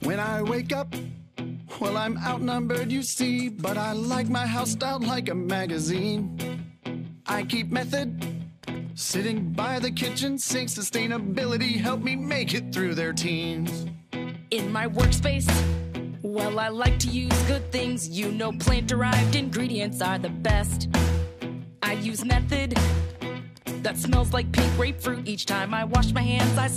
When I wake up, well, I'm outnumbered, you see, but I like my house styled like a magazine. I keep method, sitting by the kitchen sink. Sustainability helped me make it through their teens. In my workspace, well, I like to use good things. You know, plant-derived ingredients are the best. I use method that smells like pink grapefruit. Each time I wash my hands, I